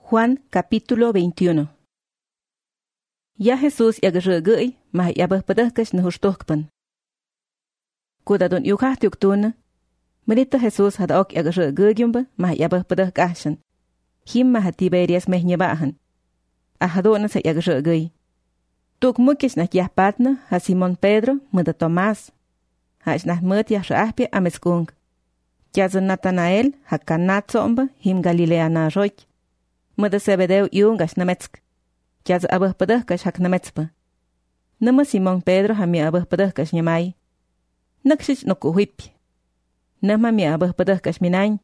Juan capítulo 21. Ya Jesús yagarugui ma yabahpadahkash na hustukpan. Kuda don yukahti uktuna, Manita Jesús had ook yagaruguyumba ma yabahpadahkashan. Him ma Tiberias mehnebahan. Ahadona sa yagarugui. Tuk mukish na yahpatna ha Simon Pedro muda Tomás. Haj na mut yahraahpi ameskung. Kyazan Natanael ha kanatsomba him Galilea na roik. Muda Zebedeo yungash nametsk. Kyaz abahpadahkash hak nametspa. Nama Simon Pedro ha mi abahpadahkash nyamai. Nakshich no kuhipi. Nama mi abahpadahkash minain.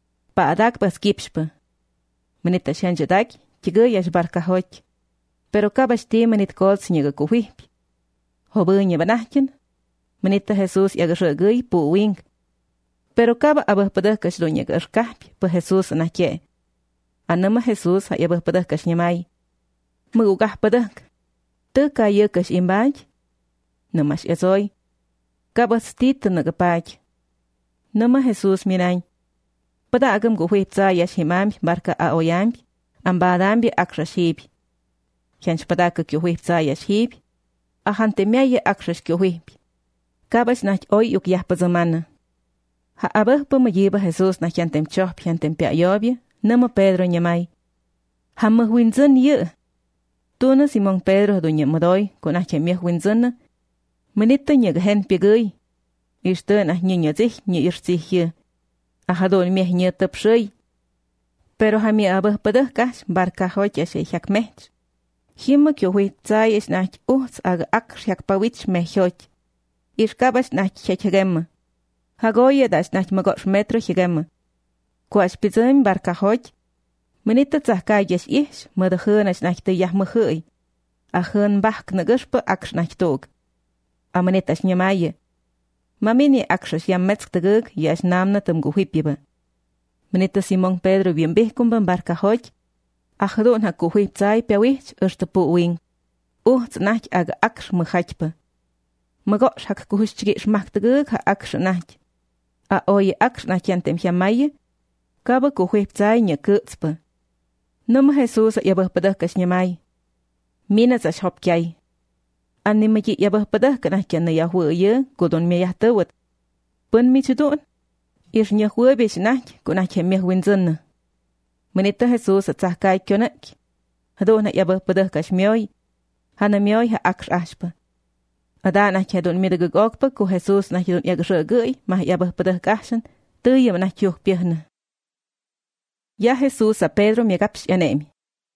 Pa adak bas kipshpa. Manita shanjadak, kiga yash barkahoch. Pero kabashti manit kolts nyaga kuhipi. Hobu nyabanahkin. Manita Jesús yagarugui pu wing. Pero kaba abahpadahkash do nyaga erkahpi pa Jesús anakye. Anama Jesús ha yabahpadahkash nyamai. Magugahpadak. Te kayakash imbaj. Namash yazoy. Kabastita nagapaj. Nama Jesús minain. Padagam guhipza yash himambi barka a oyambi. Ambadambi akrashibi. Kyanch padaka kyuhipza yash hibi. Ahante miaye akrash kyuhibi. Kabash nach oy yuk yahpazamana. Ha abahpa mayiba Jesús nach yantem chohp yantem piayobia. Nama Pedro nyamai. Ha mahwinzan ye. Tuna Simon Pedro doña madoy con ache mieh winzana. Manita nyaga hen pigay. Ishte nach nyanya zich ny irzich ye. Ahadol mieh nye tapshay. Pero ha mi abahpadahkash barka hoch ashe hyakmech. Hima kyohuit zay ish nach uhts aga akr hyakpawich mehyoch. Ishkabash nach hyakhyagema. Hagoye dash nach magosh metro hyagema. Kwash pizan barka hoch. Manita tzahkay yash ish madahun ash nach te yahmahui. Ahun bahk nagashpa aksh nach tog. Amanita ash nyamaye. Mamini akshash yam metzk tagag yash namna tam guhipiba. Manita Simon Pedro bien bihkumban barka hoch. Ahadon ha guhip zay piawich urstapu wing. Uhts nach aga aksh mahachpa. Magosh hak guhushchigi shmak tagag ha aksh nach. A oye aksh nach yantem hyamaye. Kaba guhip zay nya kutzpa. Nama Jesús yabahpadahkash nyamai. Mina zash hopkyay. Animayi yabahpadahka nach kyan na yahuye godon me yahtawat. Pun mi chudon. Ish nyahuye bish nach kunach hemyah winzana. Manita Jesús tzahkay kyonak. Hadon ha yabahpadahkash myoy. Hana myoy ha aksh ashpa. Ada nach hadon midagagokpa ku Jesús nach yadon yagarugui mah yabahpadahkashan. Tuyam nach yuh piahna. Ya Jesús a Pedro miagapsh yanemi.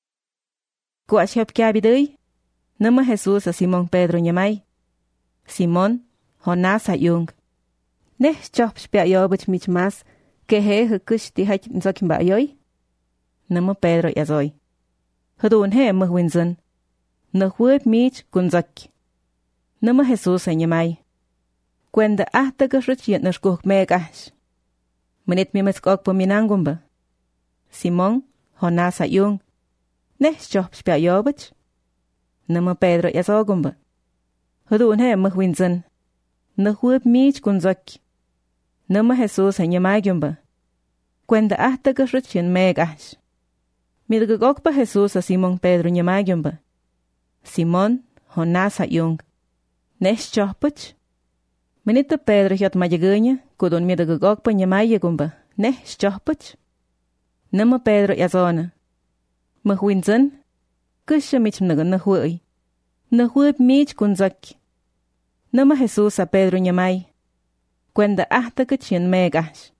Kuash hopkyabiday. Nama Jesús a Simón Pedro nyamai. Simón, Jonás a yung. Neh chopsh piayobach mich mas, ke he hukush ti hach nzokim bayoy. Nama Pedro yazoy. Hadun he mahwinzan. Nahuib mich kunzak. Nama Jesús a nyamai. Kwenda ahtagashruch yat nashkuh megash. Manit mimetskok po minangumba. Simón, Jonás a yung. Neh chopsh piayobach. Nama Pedro yazogumba. Hadun he mahwinzan. Nahuib mich kunzak. Nama Jesús a nyamagyumba. Kwenda ahtagashruch yan megash. Midagagokpa Jesús a Simón Pedro nyamagyumba. Simón, Jonás a yung. Neh chopach. Manita Pedro hyot mayaganya. Kudon midagagokpa nyamayagumba. Neh chopach. Nama Pedro yazona. Mahwinzan. Kusha mich naga nahuay. Nahuib mich kunzak. Nama Jesús a Pedro nyamay. Kwenda ahtakach yan megash.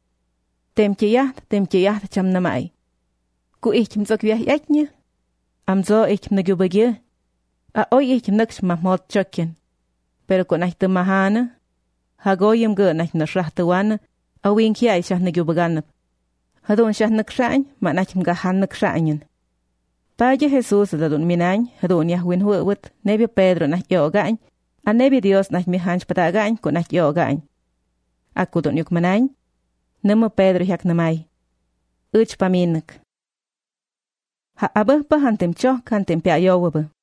Temkiyat cham namay. Ku ikim zok viah yaknya. Amzo ikim nagyubagya. A oy ikim naksh mahmot chokyan. Pero ko naht mahana. Hagoyam ga naht nashrahtawana. A winkia ay shah nagyubaganap. Hadon shah nakshaany. Ma nakim gahan nakshaanyan. Paya Jesús dadon minañ, hadon yahwin huwet, nebia Pedro nach yogañ, a nebia Dios nach mihanch patagañ ko nach yogañ. Ako don yuk manañ, nama Pedro yak namay. Uch paminak. Ha abah pa hantem chok hantem piayowaba.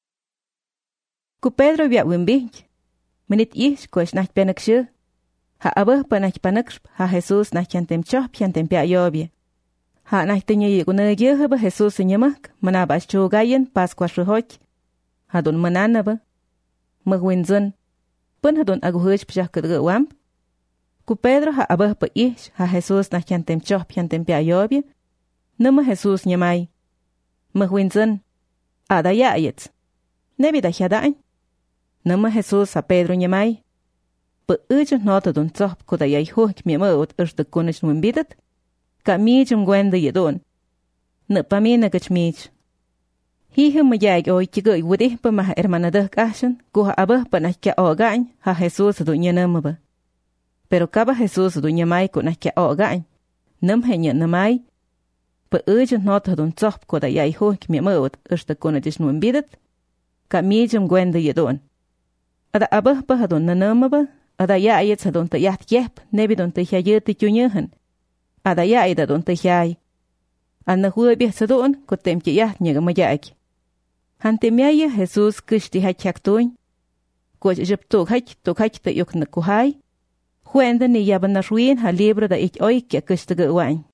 Ku Pedro biak wimbich, minit ish ko ish nach penakshu. Ha abah pa nach panakshp, ha Jesús nach yantem chok yantem piayobia. Ha naitenya yeguna yehba Jesús nyamak manaba chugayen Pascua shhoch. Hadon mananaba. Magwinzan. Pun hadon aguhch pjakadwamp. Ku Pedro ha abah pa ish ha Jesús na kyantem chop kyantem piayobia. Nama Jesús nyamay. Magwinzan. Ada yaayets. Nebi da hyadain. Nama Jesús ha Pedro nyamay. Pa ujo nota don chop kuda yay hook mi maut ursta kunish nwimbidat. Ka mijum gwenda yadon. Na pamina gach mij. Hihi mayag oy kigoy wudi pa maha hermanadah kashan kuha abah pa na kya ogain ha Jesús do nyanamaba. Pero kaba Jesús do nyamay ko na kya ogain. Nam henya namay. Pa ujo nota don chop kuda yay hook mi maut ursta kunish nwimbidat. Ka mijum gwenda yadon. Ada abah pa hadon nanamaba. Ada yaayets hadon ta yat yep nebi don ta hyayeti tyunyahan. Ada yaayda don ta hyay. Anna huebi sadon ko temki yat nyaga mayag. Hante miaya Jesús kishti hachaktuin. Ko jeptog hach ta yok na kuhay. Huenda ni yaban na ruin ha libro da ich oy kya kishtiga wain.